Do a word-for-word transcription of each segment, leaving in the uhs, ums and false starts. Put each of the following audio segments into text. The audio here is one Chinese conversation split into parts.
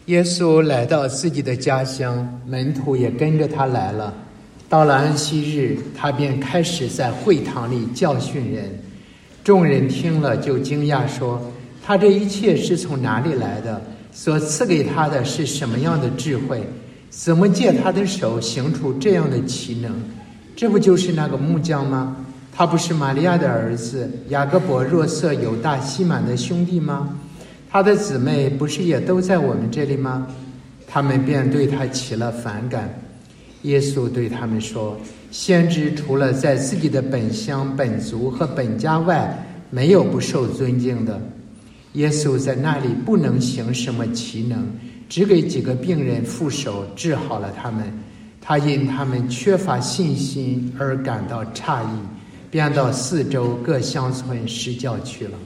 耶稣来到自己的家乡，门徒也跟着他来了。到了安息日，他便开始在会堂里教训人。众人听了就惊讶说，他这一切是从哪里来的？所赐给他的是什么样的智慧？怎么借他的手行出这样的奇能？这不就是那个木匠吗？他不是玛利亚的儿子，雅各伯、若瑟、犹大、西满的兄弟吗？他的姊妹不是也都在我们这里吗？他们便对他起了反感。耶稣对他们说，先知除了在自己的本乡、本族和本家外，没有不受尊敬的。耶稣在那里不能行什么奇能，只给几个病人覆手治好了他们。他因他们缺乏信心而感到诧异，便到四周各乡村施教去了。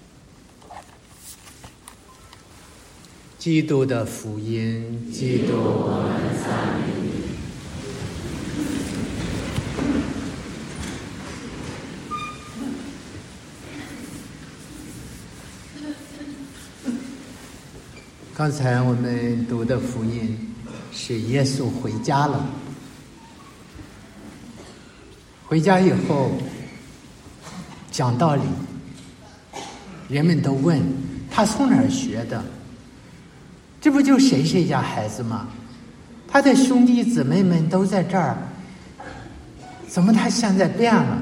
基督的福音，基督，我们赞美你。刚才我们读的福音是耶稣回家了。回家以后讲道理，人们都问他从哪儿学的？这不就谁谁家孩子吗？他的兄弟姊妹们都在这儿，怎么他现在变了？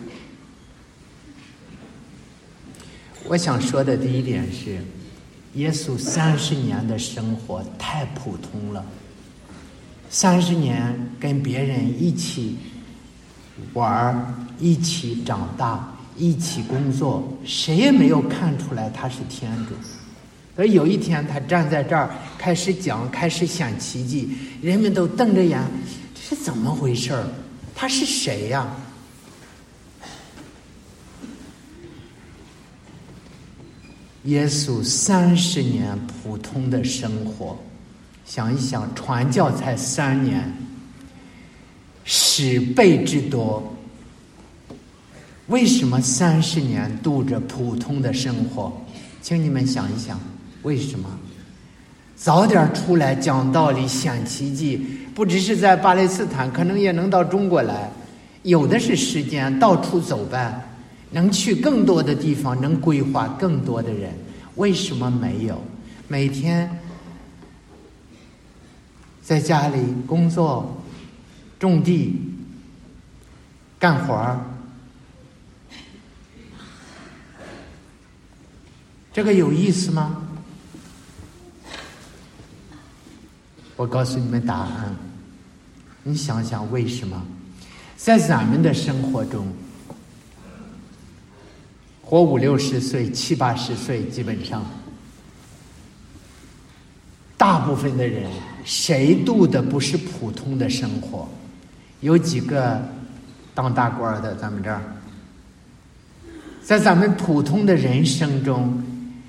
我想说的第一点是，耶稣三十年的生活太普通了，三十年跟别人一起玩，一起长大，一起工作，谁也没有看出来他是天主。而有一天他站在这儿开始讲，开始显奇迹，人们都瞪着眼，这是怎么回事？他是谁呀？耶稣三十年普通的生活，想一想，传教才三年，十倍之多。为什么三十年度着普通的生活？请你们想一想，为什么？早点出来讲道理、显奇迹，不只是在巴勒斯坦，可能也能到中国来，有的是时间，到处走呗。能去更多的地方，能规划更多的人，为什么没有？每天在家里工作、种地、干活儿，这个有意思吗？我告诉你们答案，你想想为什么？在咱们的生活中，活五六十岁、七八十岁，基本上，大部分的人，谁度的不是普通的生活？有几个当大官的，咱们这儿，在咱们普通的人生中，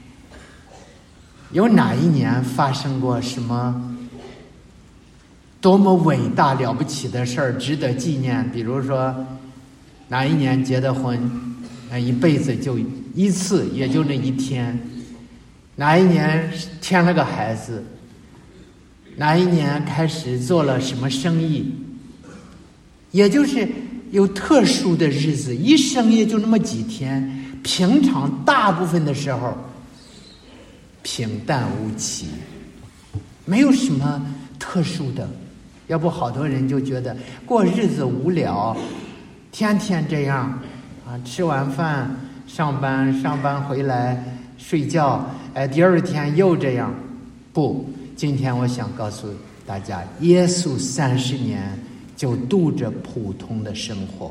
有哪一年发生过什么多么伟大了不起的事儿，值得纪念？比如说，哪一年结的婚？那一辈子就一次，也就那一天。哪一年添了个孩子？哪一年开始做了什么生意？也就是有特殊的日子，一生也就那么几天。平常大部分的时候平淡无奇，没有什么特殊的。要不好多人就觉得过日子无聊，天天这样啊，吃完饭上班，上班回来睡觉，哎，第二天又这样。不，今天我想告诉大家，耶稣三十年就度着普通的生活。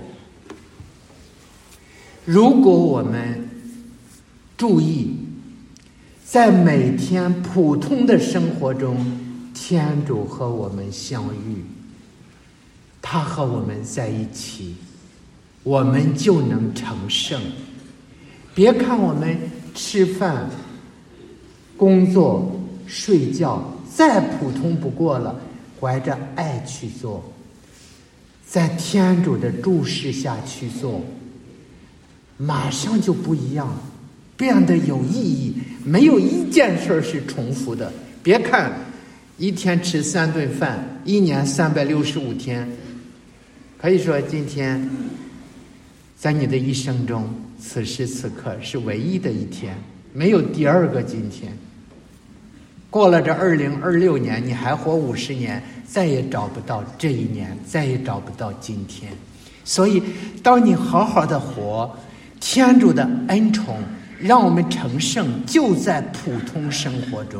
如果我们注意，在每天普通的生活中，天主和我们相遇，他和我们在一起，我们就能成圣。别看我们吃饭、工作、睡觉再普通不过了，怀着爱去做，在天主的注视下去做，马上就不一样，变得有意义。没有一件事是重复的， 别看一天吃三顿饭，一年三百六十五天，可以说今天在你的一生中，此时此刻是唯一的一天，没有第二个今天。过了这二零二六年，你还活五十年，再也找不到这一年，再也找不到今天。所以当你好好的活，天主的恩宠让我们成圣就在普通生活中。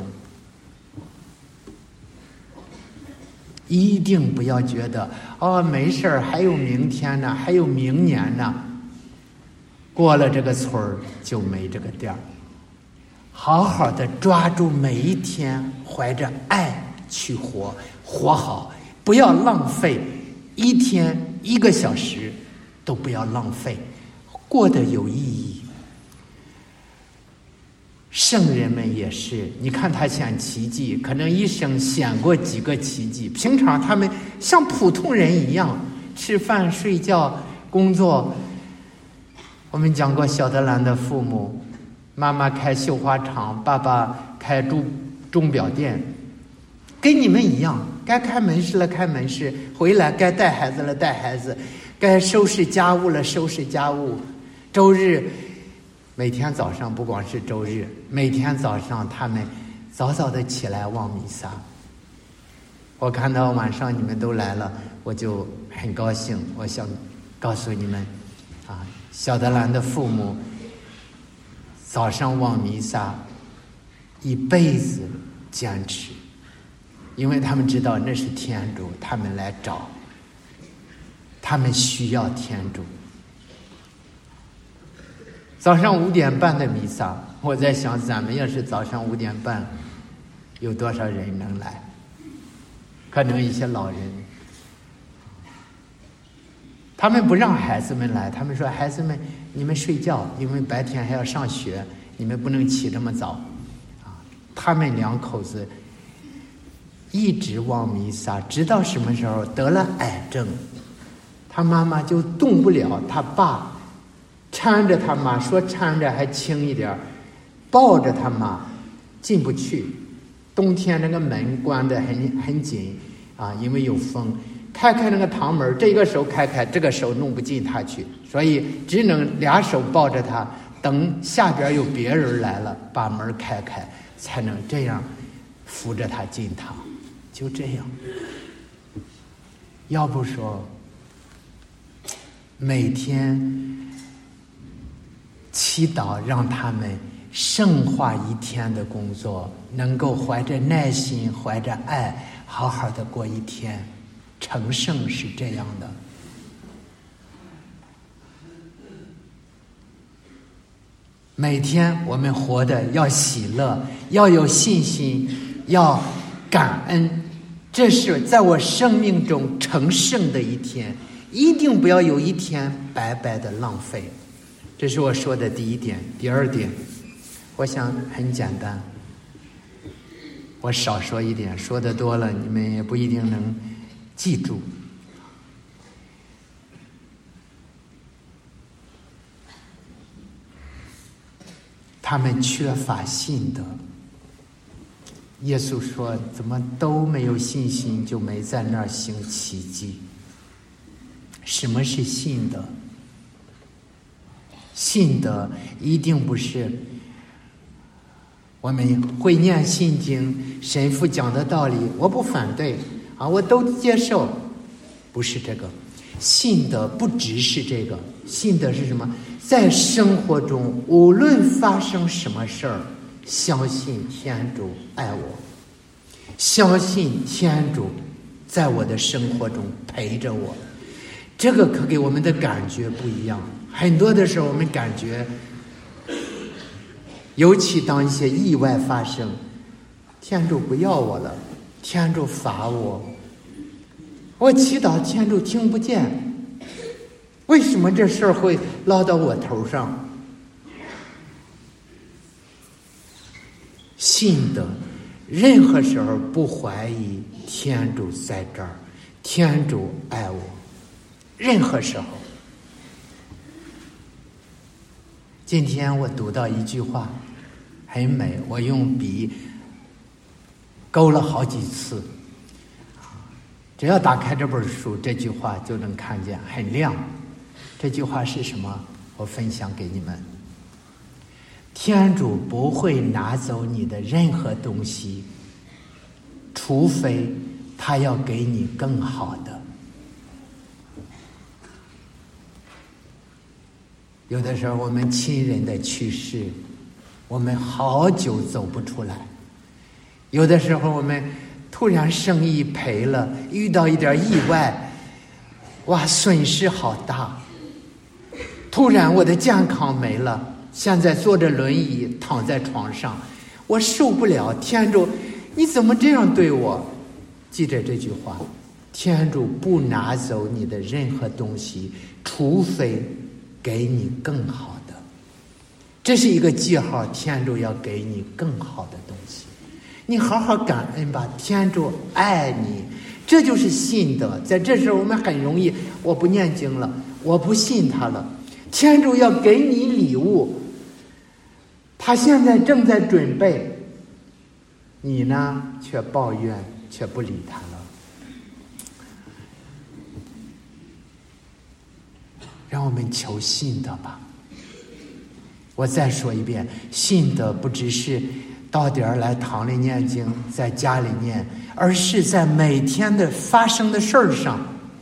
一定不要觉得哦没事儿，还有明天呢，还有明年呢，过了这个村儿就没这个店儿。好好的抓住每一天，怀着爱去活，活好，不要浪费一天一个小时，都不要浪费，过得有意义。圣人们也是，你看他显奇迹，可能一生显过几个奇迹，平常他们像普通人一样吃饭睡觉工作。我们讲过小德兰的父母，妈妈开绣花厂，爸爸开钟钟表店，跟你们一样，该开门市了开门市，回来该带孩子了带孩子，该收拾家务了收拾家务。周日每天早上，不光是周日，每天早上他们早早的起来望弥撒。我看到晚上你们都来了，我就很高兴。我想告诉你们啊，小德兰的父母早上望弥撒一辈子坚持，因为他们知道那是天主，他们来找，他们需要天主。早上五点半的弥撒，我在想咱们要是早上五点半，有多少人能来？可能一些老人，他们不让孩子们来，他们说孩子们你们睡觉，因为白天还要上学，你们不能起这么早啊。他们两口子一直望弥撒，直到什么时候得了癌症，他妈妈就动不了，他爸搀着他妈，说搀着还轻一点，抱着他妈进不去。冬天那个门关得很很紧啊，因为有风，开开那个堂门，这个手开开，这个手弄不进他去，所以只能俩手抱着他，等下边有别人来了，把门开开，才能这样扶着他进堂。就这样，要不说每天祈祷让他们圣化一天的工作，能够怀着耐心，怀着爱，好好的过一天。成圣是这样的。每天我们活的要喜乐，要有信心，要感恩，这是在我生命中成圣的一天，一定不要有一天白白的浪费。这是我说的第一点。第二点，我想很简单，我少说一点，说的多了你们也不一定能记住。他们缺乏信德。耶稣说怎么都没有信心，就没在那儿行奇迹。什么是信德？信德一定不是我们会念信经，神父讲的道理我不反对啊，我都接受，不是这个。信德不只是这个，信德是什么？在生活中无论发生什么事儿，相信天主爱我，相信天主在我的生活中陪着我。这个可给我们的感觉不一样。很多的时候我们感觉，尤其当一些意外发生，天主不要我了，天主罚我，我祈祷天主听不见，为什么这事儿会落到我头上？信德任何时候不怀疑天主在这儿，天主爱我，任何时候。今天我读到一句话很美，我用笔勾了好几次。只要打开这本书，这句话就能看见，很亮。这句话是什么？我分享给你们。天主不会拿走你的任何东西，除非他要给你更好的。有的时候我们亲人的去世，我们好久走不出来。有的时候我们突然生意赔了，遇到一点意外，哇，损失好大。突然我的健康没了，现在坐着轮椅躺在床上，我受不了。天主，你怎么这样对我？记着这句话，天主不拿走你的任何东西，除非给你更好的。这是一个记号，天主要给你更好的东西。你好好感恩吧，天主爱你，这就是信德。在这时候我们很容易，我不念经了，我不信他了。天主要给你礼物，他现在正在准备，你呢却抱怨，却不理他了。让我们求信德吧。我再说一遍，信德不只是到点儿来堂里念经，在家里念，而是在每天的发生的事儿上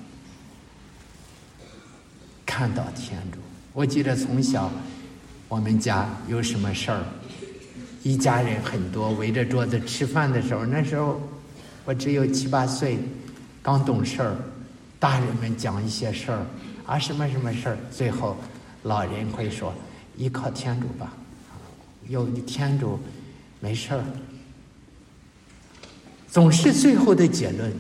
看到天主。我记得从小我们家有什么事儿，一家人很多围着桌子吃饭的时候，那时候我只有七八岁，刚懂事儿，大人们讲一些事儿啊，什么什么事儿，最后老人会说依靠天主吧，有天主没事儿，总是最后的结论。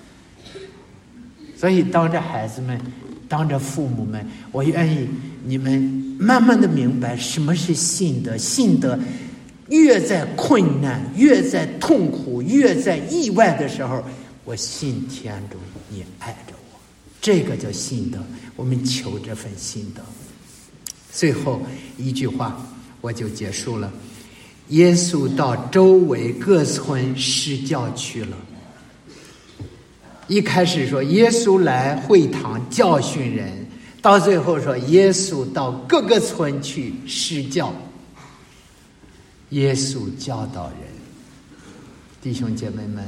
所以当着孩子们，当着父母们，我愿意你们慢慢的明白什么是信德。信德越在困难，越在痛苦，越在意外的时候，我信天主，你爱着我，这个叫信德。我们求这份信德。最后一句话我就结束了。耶稣到周围各村施教去了。一开始说耶稣来会堂教训人，到最后说耶稣到各个村去施教。耶稣教导人。弟兄姐妹们，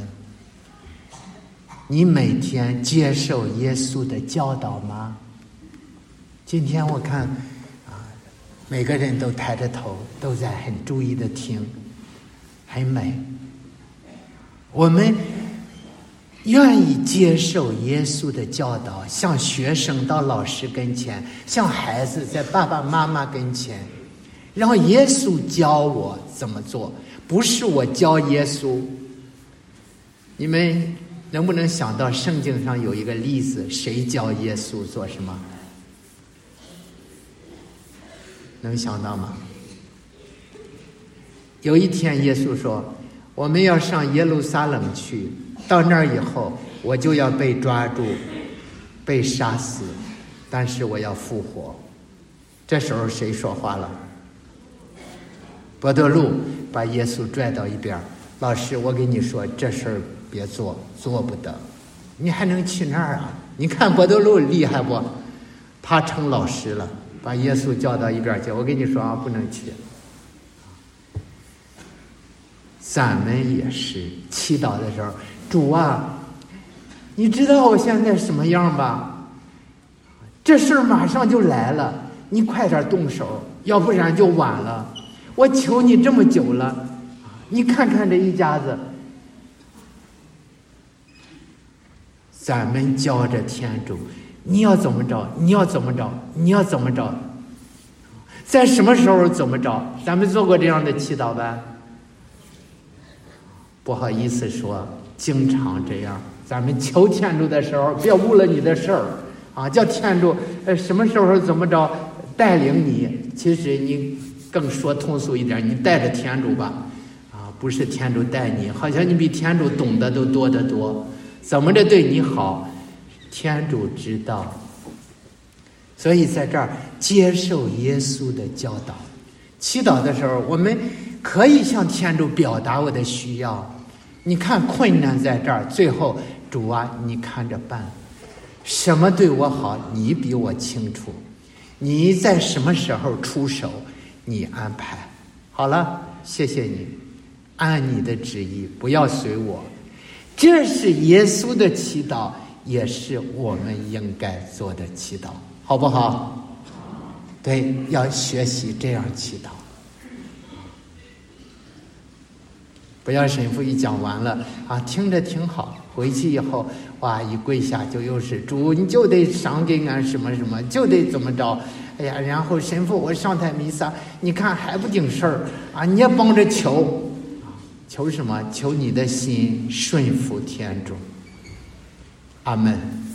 你每天接受耶稣的教导吗？今天我看啊，每个人都抬着头，都在很注意的听，很美。我们愿意接受耶稣的教导，像学生到老师跟前，像孩子在爸爸妈妈跟前，让耶稣教我怎么做，不是我教耶稣。你们能不能想到圣经上有一个例子，谁教耶稣做什么？能想到吗？有一天耶稣说，我们要上耶路撒冷去，到那儿以后我就要被抓住，被杀死，但是我要复活。这时候谁说话了？伯多禄把耶稣拽到一边，老师，我跟你说，这事儿别做，做不得。你还能去那儿啊？你看伯多禄厉害不？他成老师了，把耶稣叫到一边去。我跟你说啊，不能去。咱们也是祈祷的时候，主啊，你知道我现在什么样吧？这事儿马上就来了，你快点动手，要不然就晚了。我求你这么久了，你看看这一家子。咱们教着天主，你要怎么着，你要怎么着，你要怎么着，在什么时候怎么着？咱们做过这样的祈祷吧？不好意思说，经常这样。咱们求天主的时候，别误了你的事儿啊！叫天主，呃，什么时候怎么着带领你？其实你更说通俗一点，你带着天主吧，啊，不是天主带你，好像你比天主懂得都多得多。怎么着对你好，天主知道。所以在这儿接受耶稣的教导，祈祷的时候，我们可以向天主表达我的需要。 你看困难在这儿，最后主啊，你看着办，什么对我好，你比我清楚，你在什么时候出手，你安排好了，谢谢你，按你的旨意，不要随我。这是耶稣的祈祷，也是我们应该做的祈祷，好不好？对，要学习这样祈祷。不要神父一讲完了啊，听着挺好，回去以后哇，一跪下就又是主，你就得赏给俺什么什么，就得怎么着，哎呀，然后神父我上台弥撒，你看还不顶事儿啊，你也帮着求，求什么？求你的心顺服天主。阿门。